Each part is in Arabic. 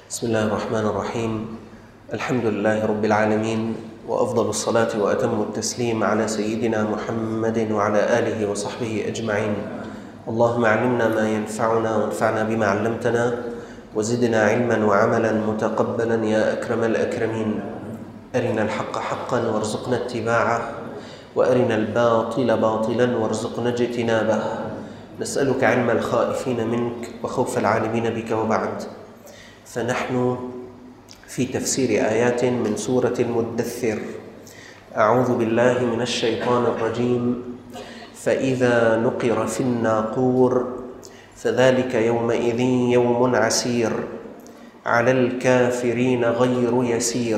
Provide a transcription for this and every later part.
بسم الله الرحمن الرحيم. الحمد لله رب العالمين، وأفضل الصلاة وأتم التسليم على سيدنا محمد وعلى آله وصحبه أجمعين. اللهم علمنا ما ينفعنا وانفعنا بما علمتنا، وزدنا علما وعملا متقبلا يا أكرم الأكرمين. أرنا الحق حقا وارزقنا اتباعه، وأرنا الباطل باطلا وارزقنا اجتنابه. نسألك علم الخائفين منك وخوف العالمين بك. وبعد، فنحن في تفسير آيات من سورة المدثر. أعوذ بالله من الشيطان الرجيم. فإذا نقر في الناقور فذلك يومئذ يوم عسير على الكافرين غير يسير.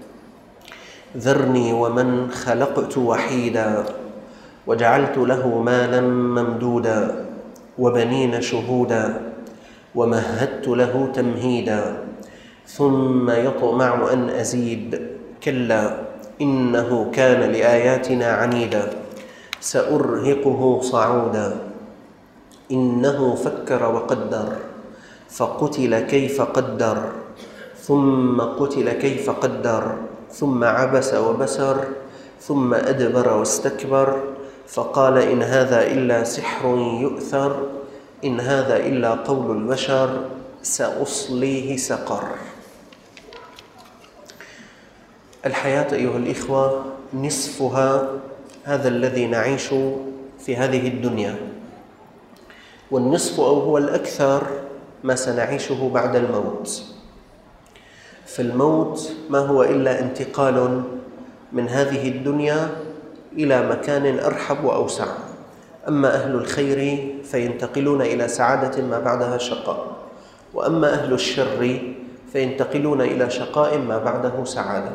ذرني ومن خلقت وحيدا وجعلت له مالا ممدودا وبنين شهودا ومهدت له تمهيدا ثم يطمع أن أزيد كلا إنه كان لآياتنا عنيدا سأرهقه صعودا إنه فكر وقدر فقتل كيف قدر ثم قتل كيف قدر ثم عبس وبسر ثم أدبر واستكبر فقال إن هذا إلا سحر يؤثر إن هذا إلا قول البشر سأصليه سقر. الحياة أيها الإخوة نصفها هذا الذي نعيش في هذه الدنيا، والنصف أو هو الأكثر ما سنعيشه بعد الموت. فالموت ما هو إلا انتقال من هذه الدنيا إلى مكان أرحب وأوسع. أما أهل الخير فينتقلون إلى سعادة ما بعدها شقاء، وأما أهل الشر فينتقلون إلى شقاء ما بعده سعادة.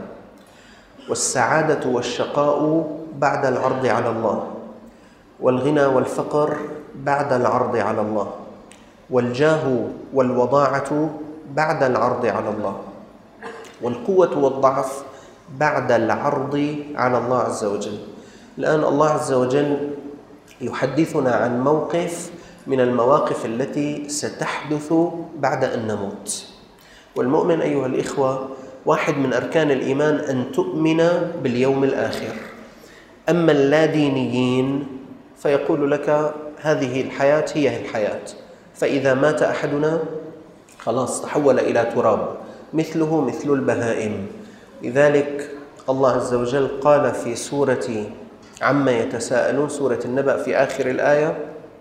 والسعادة والشقاء بعد العرض على الله، والغنى والفقر بعد العرض على الله، والجاه والوضاعة بعد العرض على الله، والقوة والضعف بعد العرض على الله عز وجل. الآن الله عز وجل يحدثنا عن موقف من المواقف التي ستحدث بعد أن نموت. والمؤمن أيها الإخوة واحد من أركان الإيمان أن تؤمن باليوم الآخر. أما اللادينيين فيقول لك هذه الحياة هي الحياة، فإذا مات أحدنا خلاص تحول إلى تراب مثله مثل البهائم. لذلك الله عز وجل قال في سورة عما يتساءلون، سورة النبأ، في آخر الآية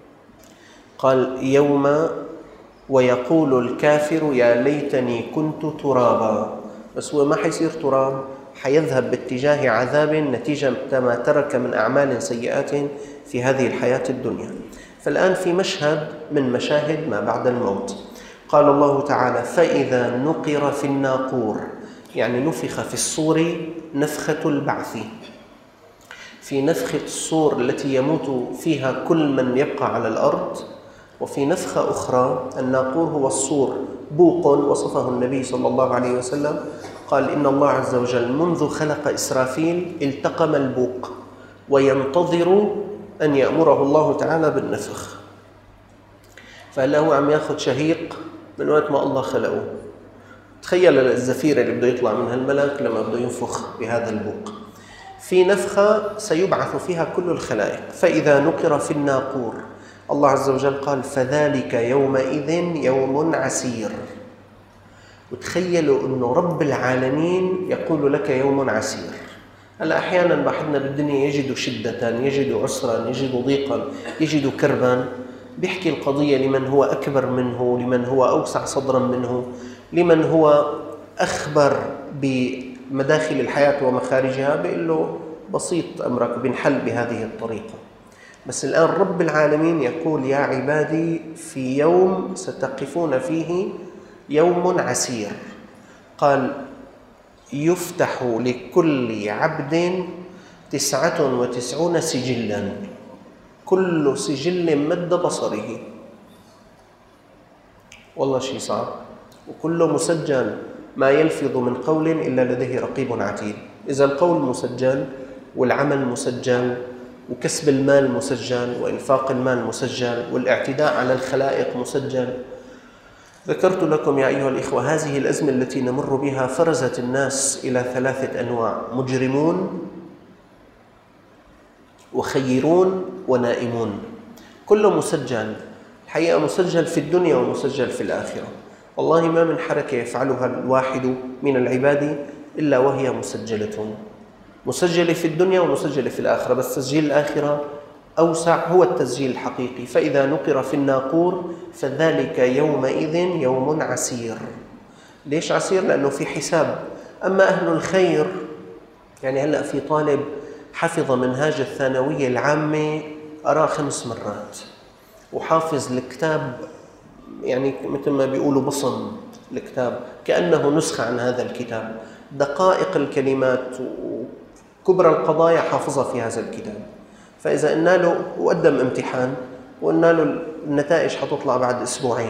قال يوم ويقول الكافر يا ليتني كنت ترابا. بس هو ما حيصير تراب، حيذهب باتجاه عذاب نتيجة ما ترك من أعمال سيئات في هذه الحياة الدنيا. فالآن في مشهد من مشاهد ما بعد الموت. قال الله تعالى فإذا نقر في الناقور، يعني نفخ في الصور نفخة البعث. في نفخة الصور التي يموت فيها كل من يبقى على الأرض، وفي نفخة أخرى الناقور هو الصور بوق وصفه النبي صلى الله عليه وسلم، قال إن الله عز وجل منذ خلق إسرافيل التقم البوق وينتظر أن يأمره الله تعالى بالنفخ. فهلا هو عم ياخذ شهيق من وقت ما الله خلقه. تخيل الزفير اللي بده يطلع من هالملك لما بده ينفخ بهذا البوق. في نفخة سيبعث فيها كل الخلائق. فإذا نقر في الناقور، الله عز وجل قال فذلك يومئذ يوم عسير. وتخيلوا أنه رب العالمين يقول لك يوم عسير. هلا أحيانا بحدنا بالدنيا يجد شدة، يجد عسرا، يجد ضيقا، يجد كربا، بيحكي القضية لمن هو أكبر منه، لمن هو أوسع صدرا منه، لمن هو أخبر بمداخل الحياة ومخارجها، بيقول له بسيط أمرك بنحل بهذه الطريقة. بس الآن رب العالمين يقول يا عبادي في يوم ستقفون فيه يوم عسير. قال يفتح لكل عبد 99 سجلا، كل سجل مد بصره. والله شيء صعب. وكله مسجل، ما يلفظ من قول إلا لديه رقيب عتيد. إذا القول مسجل والعمل مسجل وكسب المال مسجل وإنفاق المال مسجل والاعتداء على الخلائق مسجل، ذكرت لكم يا أيها الإخوة هذه الأزمة التي نمر بها فرزت الناس إلى 3 أنواع: مجرمون وخيرون ونائمون. كله مسجل، الحقيقة مسجل في الدنيا ومسجل في الآخرة. والله ما من حركة يفعلها الواحد من العباد إلا وهي مسجلة في الدنيا ومسجلة في الآخرة، بس تسجيل الآخرة أوسع، هو التسجيل الحقيقي. فإذا نقر في الناقور فذلك يومئذ يوم عسير. ليش عسير؟ لأنه في حساب. أما أهل الخير، يعني هلأ في طالب حفظ منهاج الثانوية العامة أراه 5 مرات، وحافظ الكتاب يعني مثل ما بيقولوا بصم الكتاب كأنه نسخة عن هذا الكتاب، دقائق الكلمات وكبرى القضايا حافظها في هذا الكتاب. فإذا قلنا له وقدم امتحان وقلنا له النتائج حتطلع بعد 2 أسبوع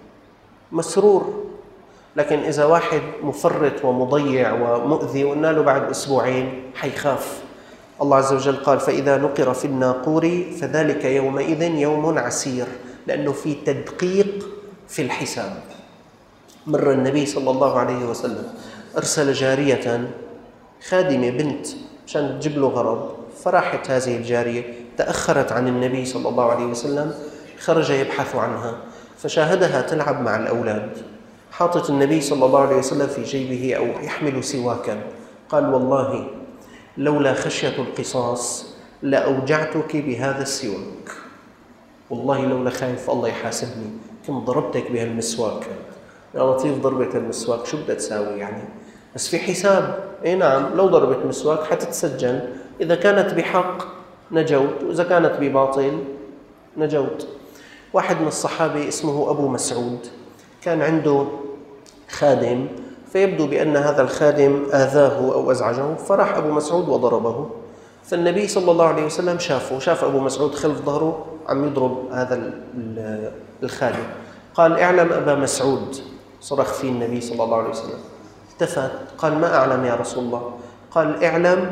مسرور، لكن إذا واحد مفرط ومضيع ومؤذي وقلنا له بعد 2 أسبوع حيخاف. الله عز وجل قال: فإذا نقر في الناقور فذلك يومئذ يوم عسير، لأنه في تدقيق في الحساب. مر النبي صلى الله عليه وسلم أرسل جارية خادمة بنت عشان تجيب له غرض، فراحت هذه الجارية تأخرت عن النبي صلى الله عليه وسلم، خرج يبحث عنها فشاهدها تلعب مع الأولاد، حاطط النبي صلى الله عليه وسلم في جيبه أو يحمل سواكا. قال: والله لولا خشية القصاص لأوجعتك بهذا السواك، والله لولا خايف الله يحاسبني كنت ضربتك بهالمسواك. يا لطيف، ضربة المسواك شو بدها تساوي يعني؟ بس في حساب. اي نعم، لو ضربت مسواك حتتسجن، إذا كانت بحق نجوت وإذا كانت بباطل نجوت. واحد من الصحابة اسمه أبو مسعود كان عنده خادم، فيبدو بأن هذا الخادم آذاه أو أزعجه، فراح أبو مسعود وضربه. فالنبي صلى الله عليه وسلم شاف أبو مسعود خلف ظهره عم يضرب هذا الخادم. قال: اعلم أبا مسعود، صرخ فيه النبي صلى الله عليه وسلم. التفت قال: ما أعلم يا رسول الله؟ قال: اعلم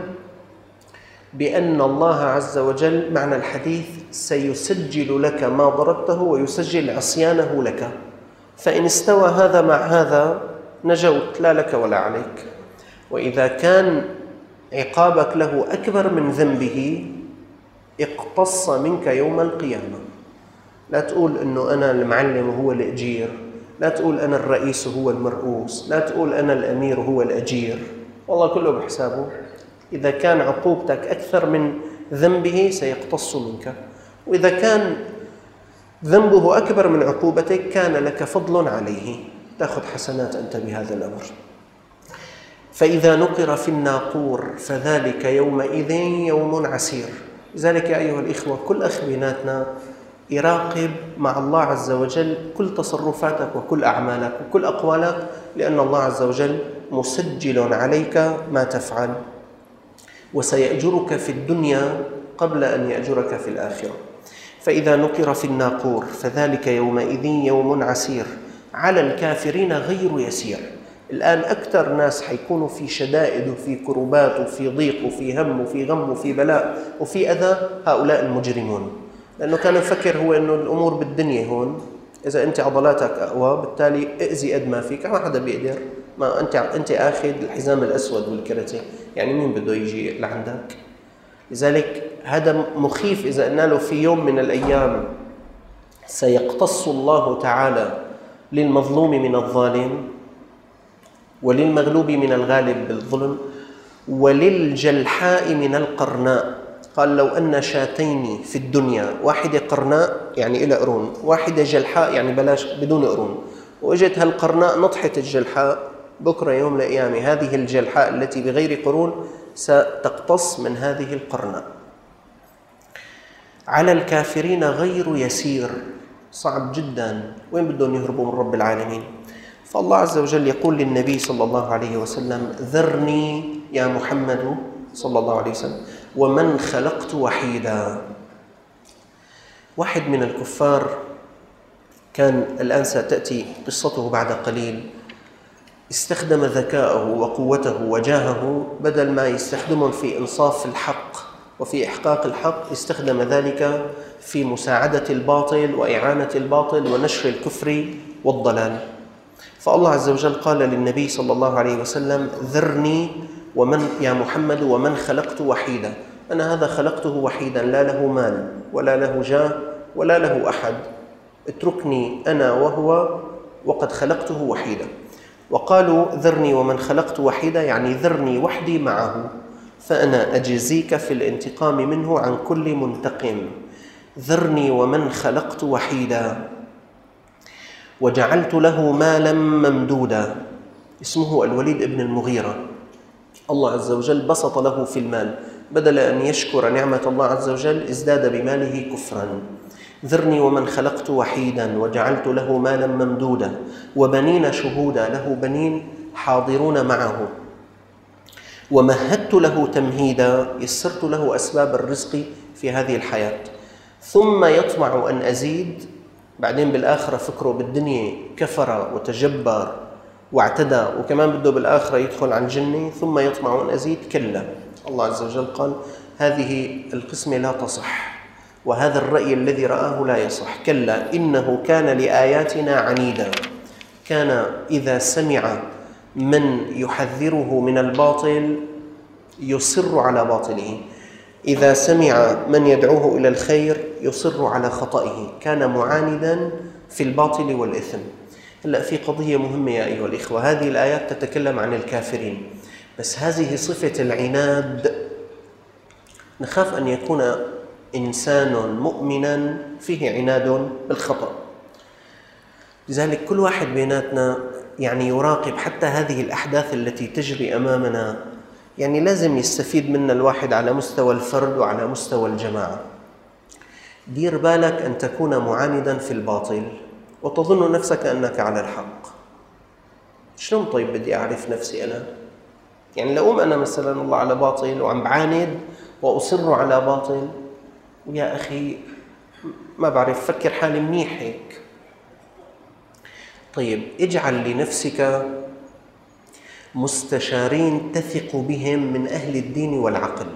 بأن الله عز وجل معنى الحديث سيسجل لك ما ضربته ويسجل عصيانه لك، فإن استوى هذا مع هذا نجوت، لا لك ولا عليك. وإذا كان عقابك له أكبر من ذنبه اقتص منك يوم القيامة. لا تقول أنه أنا المعلم وهو الأجير، لا تقول أنا الرئيس وهو المرؤوس، لا تقول أنا الأمير وهو الأجير، والله كله بحسابه. إذا كان عقوبتك أكثر من ذنبه سيقتص منك، وإذا كان ذنبه أكبر من عقوبتك كان لك فضل عليه، تأخذ حسنات أنت بهذا الأمر. فإذا نقر في الناقور فذلك يومئذ يوم عسير. لذلك يا أيها الإخوة كل أخ بيناتنا يراقب مع الله عز وجل كل تصرفاتك وكل أعمالك وكل أقوالك، لأن الله عز وجل مسجل عليك ما تفعل، وسيأجرك في الدنيا قبل أن يأجرك في الآخرة. فإذا نقر في الناقور فذلك يومئذ يوم عسير على الكافرين غير يسير. الآن أكثر ناس حيكونوا في شدائد وفي كربات وفي ضيق وفي هم وفي غم وفي بلاء وفي أذى هؤلاء المجرمون، لأنه كان يفكر هو أنه الأمور بالدنيا هون، إذا أنت عضلاتك أقوى بالتالي ائذي قد ما فيك، ما حدا بيقدر، ما أنت آخذ الحزام الأسود والكرتي، يعني مين بده يجي لعندك؟ لذلك هذا مخيف. إذا قلنا له في يوم من الأيام سيقتص الله تعالى للمظلوم من الظالم، وللمغلوب من الغالب بالظلم، وللجلحاء من القرناء. قال: لو أن شاتين في الدنيا، واحدة قرناء يعني إلى قرون، واحدة جلحاء يعني بلاش بدون قرون، وإجت هالقرناء نطحت الجلحاء، بكرة يوم من الأيام هذه الجلحاء التي بغير قرون ستقتص من هذه القرناء. على الكافرين غير يسير، صعب جدا. وين بدهم يهربوا من رب العالمين؟ فالله عز وجل يقول للنبي صلى الله عليه وسلم: ذرني يا محمد صلى الله عليه وسلم ومن خلقت وحيدا. واحد من الكفار كان، الآن ستأتي قصته بعد قليل، استخدم ذكاءه وقوته وجاهه، بدل ما يستخدمهم في إنصاف الحق وفي إحقاق الحق استخدم ذلك في مساعدة الباطل وإعانة الباطل ونشر الكفر والضلال. فالله عز وجل قال للنبي صلى الله عليه وسلم: ذرني يا محمد ومن خلقت وحيدا. أنا هذا خلقته وحيدا، لا له مال ولا له جاه ولا له أحد، اتركني أنا وهو وقد خلقته وحيدا. وقالوا: ذرني ومن خلقت وحيدا، يعني ذرني وحدي معه، فأنا أجزيك في الانتقام منه عن كل منتقم. ذرني ومن خلقت وحيدا. وجعلت له مالا ممدودا. اسمه الوليد بن المغيرة. الله عز وجل بسط له في المال، بدل أن يشكر نعمة الله عز وجل ازداد بماله كفرا. ذرني ومن خلقت وحيدا وجعلت له مالا ممدودا وبنين شهودا، له بنين حاضرون معه. ومهدت له تمهيدا، يسرت له أسباب الرزق في هذه الحياة. ثم يطمع أن أزيد، بعدين بالآخرة فكره بالدنيا كفر وتجبر واعتدى، وكمان بده بالآخرة يدخل عن الجنة، ثم يطمع أن أزيد. كلا، الله عز وجل قال: هذه القسمة لا تصح، وهذا الرأي الذي رآه لا يصح. كلا إنه كان لآياتنا عنيدا. كان إذا سمع من يحذره من الباطل يصر على باطله، إذا سمع من يدعوه إلى الخير يصر على خطئه. كان معاندا في الباطل والإثم. هلأ في قضية مهمة يا أيها الإخوة، هذه الآيات تتكلم عن الكافرين، بس هذه صفة العناد. نخاف أن يكون إنسان مؤمنا فيه عناد بالخطأ. لذلك كل واحد بيناتنا يعني يراقب حتى هذه الأحداث التي تجري أمامنا، يعني لازم يستفيد منها الواحد على مستوى الفرد وعلى مستوى الجماعة. دير بالك أن تكون معاندا في الباطل وتظن نفسك أنك على الحق. شلون طيب بدي أعرف نفسي أنا؟ يعني لو أنا مثلا الله على باطل وعم بعاند وأصر على باطل، ويا أخي ما بعرف فكر حالي منيح هيك. طيب اجعل لنفسك مستشارين تثق بهم من أهل الدين والعقل،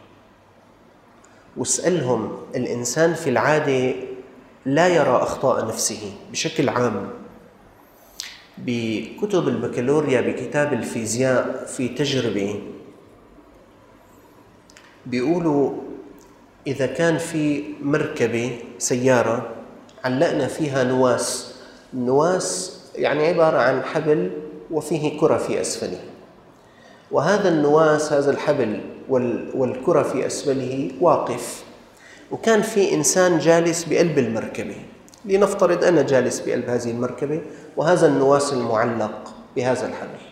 واسألهم. الإنسان في العادة لا يرى أخطاء نفسه بشكل عام. بكتب البكالوريا بكتاب الفيزياء في تجربة بيقولوا إذا كان في مركبة سيارة علقنا فيها نواس، النواس يعني عبارة عن حبل وفيه كرة في أسفله، وهذا النواس هذا الحبل والكرة في أسفله واقف، وكان في إنسان جالس بقلب المركبة. لنفترض أنا جالس بقلب هذه المركبة وهذا النواس المعلق بهذا الحبل.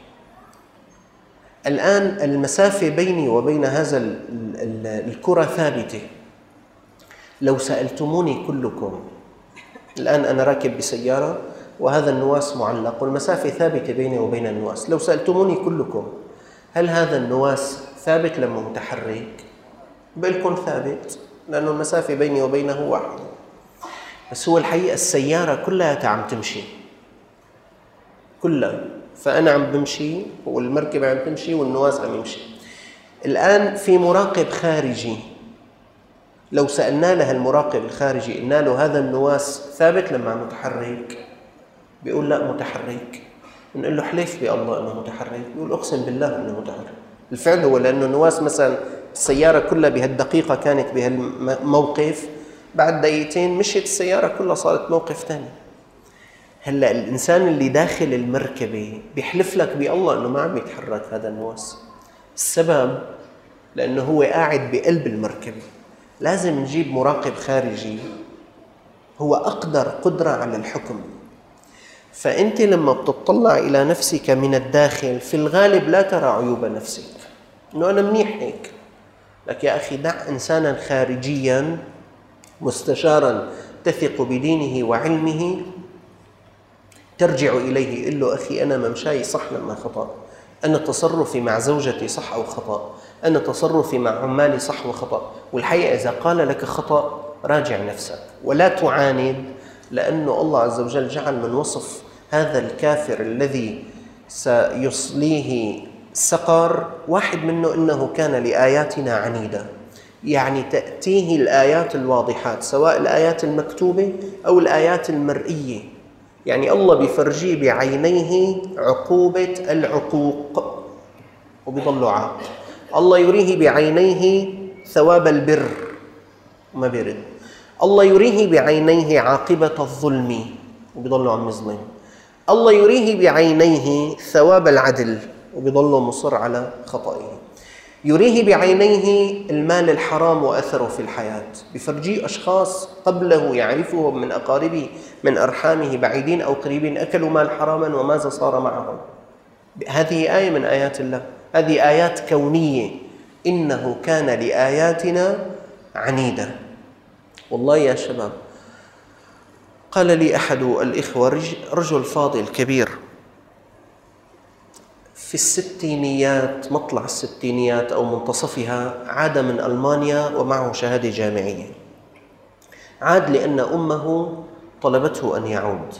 الآن المسافة بيني وبين هذا الكرة ثابتة. لو سألتموني كلكم، الآن أنا راكب بسيارة وهذا النواس معلق والمسافة ثابتة بيني وبين النواس، لو سألتموني كلكم هل هذا النواس ثابت لما متحرك؟ بقلكم ثابت، لأنه المسافة بيني وبينه واحدة. بس هو الحقيقة السيارة كلها عم تمشي كلها، فأنا عم بمشي والمركبة عم تمشي والنواس عم يمشي. الآن في مراقب خارجي، لو سألنا له المراقب الخارجي قلنا له هذا النواس ثابت لما متحرك؟ بيقول لا متحرك. بنقول له حلف بالله أنه متحرك؟ بيقول أقسم بالله أنه متحرك. الفعل هو لأنه النواس مثلا السيارة كلها بهالدقيقة كانت بهالموقف، بعد دقيقتين مشيت السيارة كلها صارت موقف ثاني. هلأ الإنسان اللي داخل المركبة بيحلف لك بالله أنه ما عم يتحرك هذا النواس. السبب لأنه هو قاعد بقلب المركبة. لازم نجيب مراقب خارجي هو أقدر قدرة على الحكم. فأنت لما بتطلع إلى نفسك من الداخل في الغالب لا ترى عيوب نفسك، إنه أنا منيح هيك. لك يا أخي دع إنسانا خارجيا مستشارا تثق بدينه وعلمه ترجع إليه، قل له أخي أنا ممشاي صح لما خطأ، أنا تصرفي مع زوجتي صح أو خطأ، أنا تصرفي مع عمالي صح وخطأ. والحقيقة إذا قال لك خطأ راجع نفسك ولا تعاند، لأنه الله عز وجل جعل من وصف هذا الكافر الذي سيصليه سقر واحد منه إنه كان لآياتنا عنيدا. يعني تأتيه الآيات الواضحات، سواء الآيات المكتوبة أو الآيات المرئية. يعني الله بيفرجيه بعينيه عقوبة العقوق وبيضل عاق. الله يريه بعينيه ثواب البر وما بيرد. الله يريه بعينيه عاقبة الظلم وبيضل عم يظلم. الله يريه بعينيه ثواب العدل وبيضل مصر على خطئه. يريه بعينيه المال الحرام وأثره في الحياة، بفرجيه أشخاص قبله يعرفهم من أقاربه من أرحامه بعيدين أو قريبين أكلوا مال حراما وماذا صار معهم. هذه آية من آيات الله، هذه آيات كونية. إنه كان لآياتنا عنيدا. والله يا شباب، قال لي أحد الإخوة، رجل فاضل كبير في الستينيات، مطلع الستينيات أو منتصفها، عاد من ألمانيا ومعه شهادة جامعية. عاد لأن أمه طلبته أن يعود.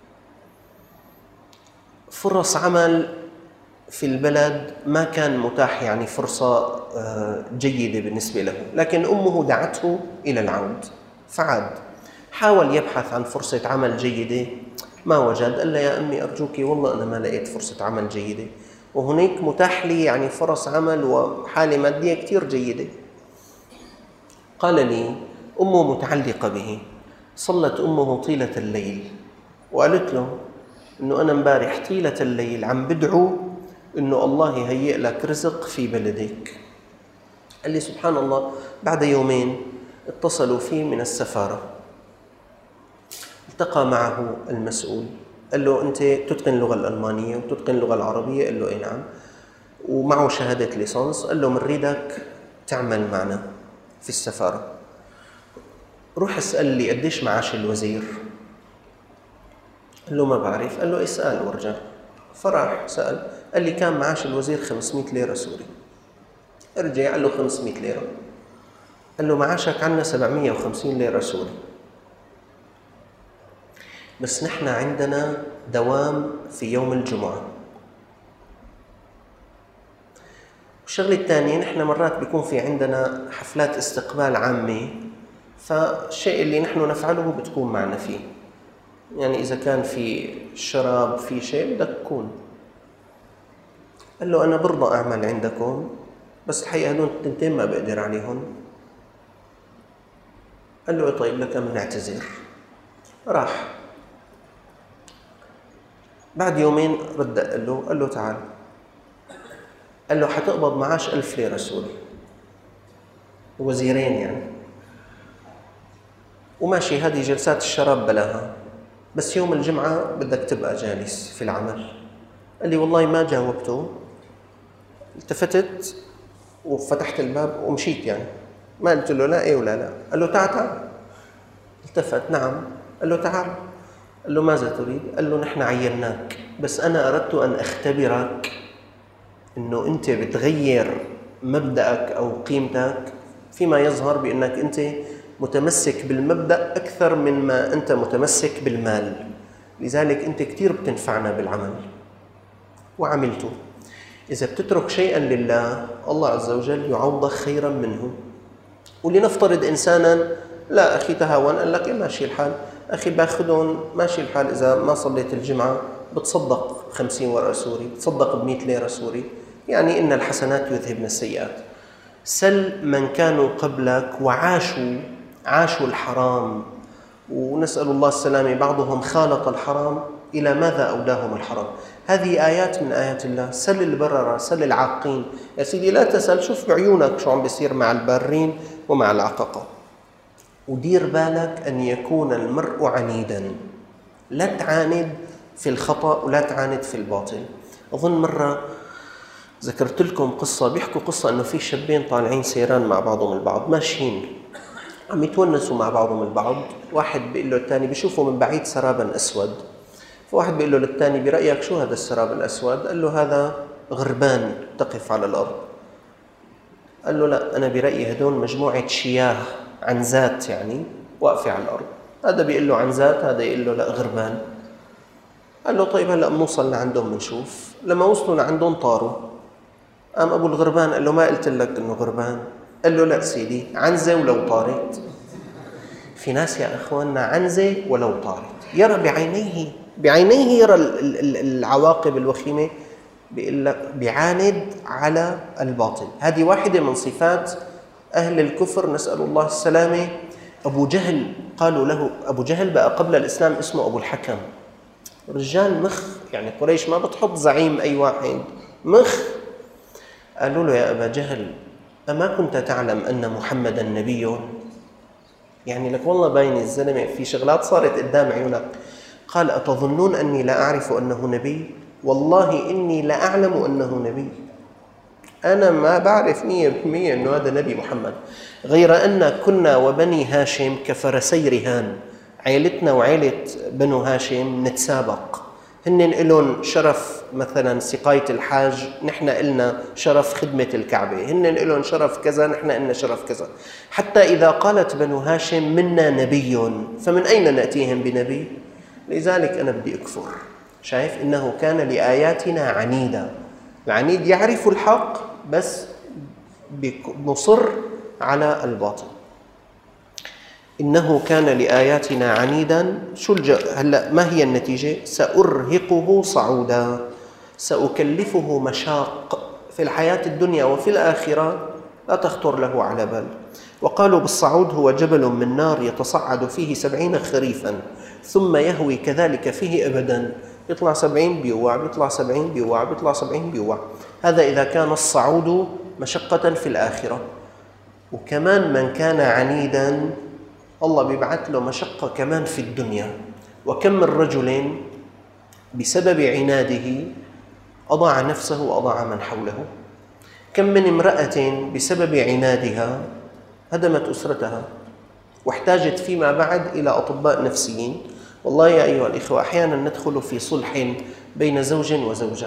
فرص عمل في البلد ما كان متاح، يعني فرصة جيدة بالنسبة له، لكن أمه دعته إلى العود فعاد. حاول يبحث عن فرصة عمل جيدة ما وجد. قال لها: يا أمي أرجوك والله أنا ما لقيت فرصة عمل جيدة، وهناك متاح لي يعني فرص عمل وحالة مادية كتير جيدة. قال لي: أمه متعلقة به. صلت أمه طيلة الليل وقالت له إنه أنا امبارح طيلة الليل عم بدعو إنه الله يهيئ لك رزق في بلدك. قال لي: سبحان الله. بعد يومين اتصلوا فيه من السفارة، التقى معه المسؤول، قال له: أنت تتقن اللغة الألمانية وتتقن اللغة العربية؟ قال له: إيه نعم. ومعه شهادة ليسانس. قال له: منريدك تعمل معنا في السفارة، روح اسأل لي قديش معاش الوزير. قال له: ما بعرف. قال له: اسأل وارجع. فراح سأل، قال لي: كان معاش الوزير 500 ليرة سوري. ارجع قال له: 500 ليرة. قال له: معاشك عنا 750 ليرة سوري، بس نحن عندنا دوام في يوم الجمعة. والشغلة الثانية، نحن مرات بيكون في عندنا حفلات استقبال عامة، فالشيء اللي نحن نفعله بتكون معنا فيه، يعني إذا كان في شراب في شيء بدك تكون. قال له: أنا برضى أعمل عندكم، بس الحقيقة هدول التنتين ما بقدر عليهم. قال له: طيب لك بنعتذر. راح. بعد يومين رد قال له: تعال. قال له: حتقبض معاش 1000 ليرة سوري، وزيرين يعني، وماشي هذه جلسات الشراب بلاها، بس يوم الجمعة بدك تبقى جالس في العمل. قال لي: والله ما جاوبته، التفتت وفتحت الباب ومشيت، يعني ما قلت له لا إيه ولا لا. قال له: تعال. التفت: نعم. قال له: تعال. قال له: ماذا تريد؟ قال له: نحن عيناك، بس أنا أردت أن أختبرك إنه أنت بتغير مبدأك أو قيمتك فيما يظهر بأنك أنت متمسك بالمبدأ أكثر من ما أنت متمسك بالمال، لذلك أنت كتير بتنفعنا بالعمل. وعملته. إذا بتترك شيئا لله، الله عز وجل يعوضك خيرا منه. ولنفترض إنسانا: لا أخي تهاون، قال لك: ماشي الحال أخي باخذهم، ماشي الحال، إذا ما صليت الجمعة بتصدق 50 ورقة سوري، بتصدق ب100 ليرة سوري، يعني إن الحسنات يذهبن السيئات. سل من كانوا قبلك وعاشوا الحرام، ونسأل الله السلامة، بعضهم خالط الحرام إلى ماذا أوداهم الحرام. هذه آيات من آيات الله. سل البررة، سل العاقين. يا سيدي لا تسأل، شوف بعيونك شو عم بيصير مع البارين ومع العققة. ودير بالك أن يكون المرء عنيدا، لا تعاند في الخطأ ولا تعاند في الباطل. أظن مرة ذكرت لكم قصة، بيحكوا قصة أنه في شابين طالعين سيران مع بعضهم البعض، ماشيين عم يتونسوا مع بعضهم البعض. واحد بيقول له الثاني، بيشوفوا من بعيد سرابا أسود، فواحد بيقول له للثاني: برأيك شو هذا السراب الأسود؟ قال له: هذا غربان تقف على الأرض. قال له: لا، أنا برأيي هدول مجموعة شياه عنزات يعني واقفة على الأرض. هذا بيقول له عنزات، هذا يقول له لا غربان. قال له: طيب هلأ بنوصل لعندهم بنشوف. لما وصلوا لعندهم طاروا. قام أبو الغربان قال له: ما قلت لك إنه غربان؟ قال له: لا سيدي، عنزة ولو طارت. في ناس يا أخواننا عنزة ولو طارت، يرى بعينيه بعينيه يرى العواقب الوخيمة، بيعاند على الباطل. هذه واحدة من صفات أهل الكفر، نسأل الله السلامة. أبو جهل قالوا له، أبو جهل بقى قبل الإسلام اسمه أبو الحكم، رجال مخ، يعني قريش ما بتحط زعيم أي واحد، مخ. قالوا له يا أبا جهل أما كنت تعلم أن محمدا نبي؟ يعني لك والله باين الزلمة في شغلات صارت قدام عيونك. قال أتظنون أني لا أعرف أنه نبي؟ والله إني لا أعلم أنه نبي، أنا ما بعرف 100% أنه هذا نبي محمد، غير أن كنا وبني هاشم كفرسي رهان، عائلتنا وعائلة بنو هاشم نتسابق، هن لهم شرف مثلا سقاية الحاج، نحن إلنا شرف خدمة الكعبة، هن لهم شرف كذا، نحن إلنا شرف كذا. حتى إذا قالت بنو هاشم منا نبي، فمن أين نأتيهم بنبي؟ لذلك أنا بدي أكفر. شايف إنه كان لآياتنا عنيدا، العنيد يعرف الحق بس مصر على الباطل. إنه كان لآياتنا عنيدا. هلا ما هي النتيجة؟ سأرهقه صعودا، سأكلفه مشاق في الحياة الدنيا وفي الآخرة لا تخطر له على بال. وقالوا بالصعود هو جبل من نار يتصعد فيه 70 خريفا ثم يهوي كذلك فيه أبدا، يطلع 70 بيوع، بيطلع 70 بيوع، بيطلع 70 بيوع. هذا إذا كان الصعود مشقة في الآخرة. وكمان من كان عنيدا الله بيبعث له مشقة كمان في الدنيا. وكم من رجل بسبب عناده أضاع نفسه وأضاع من حوله. كم من امرأة بسبب عنادها هدمت أسرتها واحتاجت فيما بعد إلى أطباء نفسيين. والله يا أيها الإخوة أحيانا ندخل في صلح بين زوج وزوجة،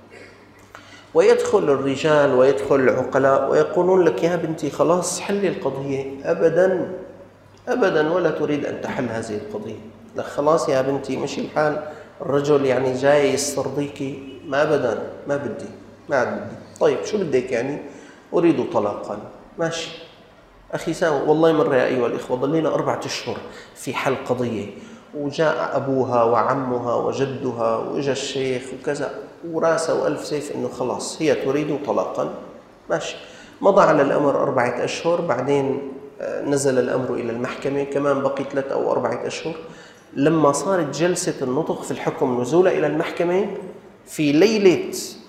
ويدخل الرجال ويدخل العقلاء ويقولون لك يا بنتي خلاص حلي القضية. أبدا أبدا، ولا تريد أن تحل هذه القضية. لك خلاص يا بنتي مشي الحال، الرجل يعني جاي يسترضيكي، ما أبدا، ما بدي، ما عاد بدي. طيب شو بدك يعني؟ أريد طلاقا. ماشي أخي ساوي. والله مرة يا أيها الإخوة ضلينا 4 أشهر في حل قضية، وجاء أبوها وعمها وجدها وإجا الشيخ وكذا وراسه وألف سيف إنه خلاص هي تريد طلاقا. ماشي، مضى على الأمر 4 أشهر، بعدين نزل الأمر إلى المحكمة، كمان بقي 3 أو 4 أشهر. لما صارت جلسة النطق في الحكم نزول إلى المحكمة، في ليلة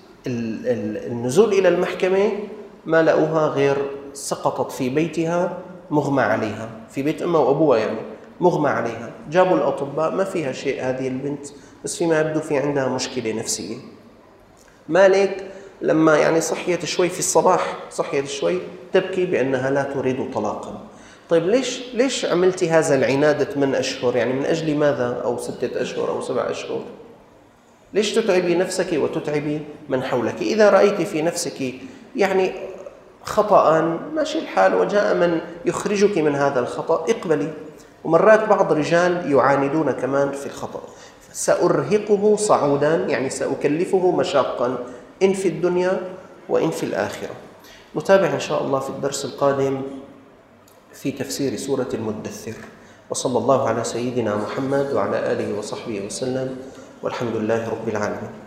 النزول إلى المحكمة ما لقوها غير سقطت في بيتها مغمى عليها، في بيت أمها وأبوها يعني مغمى عليها. جابوا الأطباء ما فيها شيء هذه البنت، بس فيما يبدو في عندها مشكلة نفسية. مالك لما يعني صحيت شوي في الصباح، صحيت شوي تبكي بأنها لا تريد طلاقا. طيب ليش عملتي هذا العناد 8 أشهر؟ يعني من أجل ماذا؟ أو 6 أشهر أو 7 أشهر؟ ليش تتعبي نفسك وتتعبي من حولك؟ إذا رأيت في نفسك يعني خطأ ماشي الحال وجاء من يخرجك من هذا الخطأ اقبلي. ومرات بعض الرجال يعاندون كمان في الخطأ. سأرهقه صعودا، يعني سأكلفه مشاقا إن في الدنيا وإن في الآخرة. نتابع إن شاء الله في الدرس القادم في تفسير سورة المدثر. وصلى الله على سيدنا محمد وعلى آله وصحبه وسلم، والحمد لله رب العالمين.